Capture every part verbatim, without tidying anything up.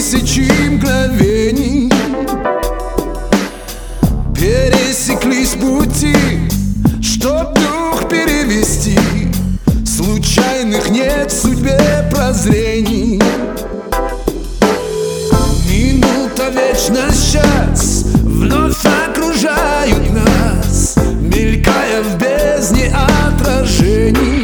тысячи мгновений пересеклись пути, чтоб дух перевести. Случайных нет в судьбе прозрений. Минута, вечность, час вновь окружают нас, мелькая в бездне отражений.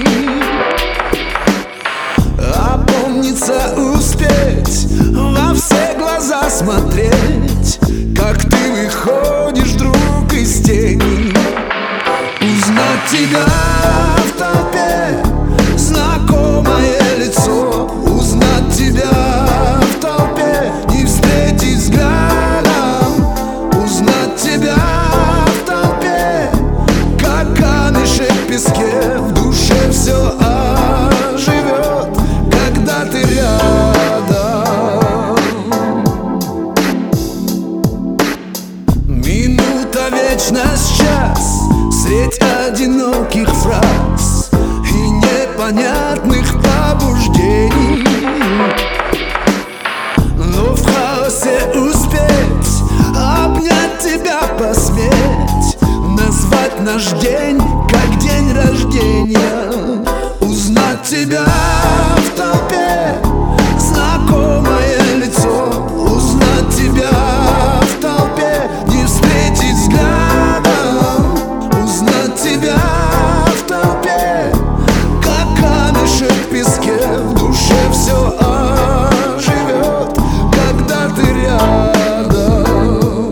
Опомниться, успеть, во все глаза смотреть, как ты выходишь вдруг из тени. Узнать тебя в толпе, знакомое лицо. Узнать тебя в толпе, не встретить взглядом. Узнать тебя в толпе, как камешек в песке. В душе все оживет, когда ты рядом. Минута, вечность, час средь одиноких фраз и непонятных побуждений. Но в хаосе успеть обнять тебя, посметь назвать наш день как день рождения. Узнать тебя в толпе, знакомое лицо. Узнать тебя в толпе, не встретить взглядом. Узнать тебя в толпе, как камешек в песке. В душе все оживет, когда ты рядом.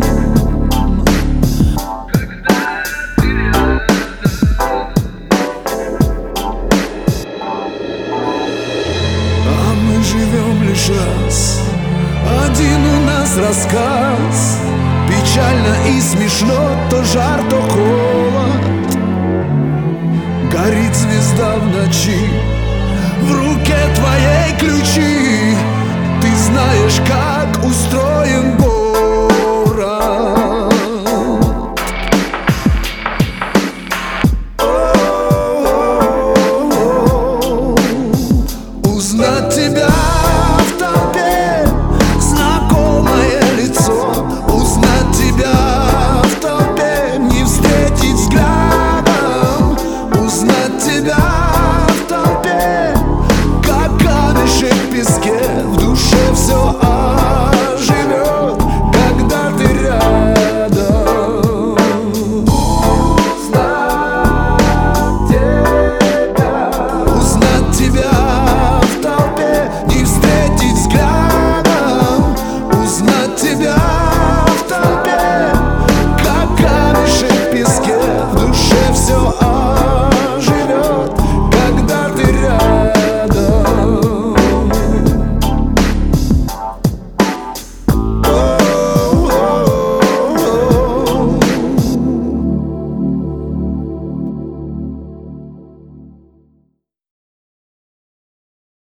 А мы живем лишь раз, один у нас рассказ. Печально и смешно, то жар, то холод. Горит звезда в ночи, в руке твоей ключи. Ты знаешь, как устроен город. О-о-о-о. Узнать тебя в толпе, знакомое лицо. Узнать тебя в толпе, не встретить взглядом. Узнать тебя в толпе, как камешек в песке. В душе все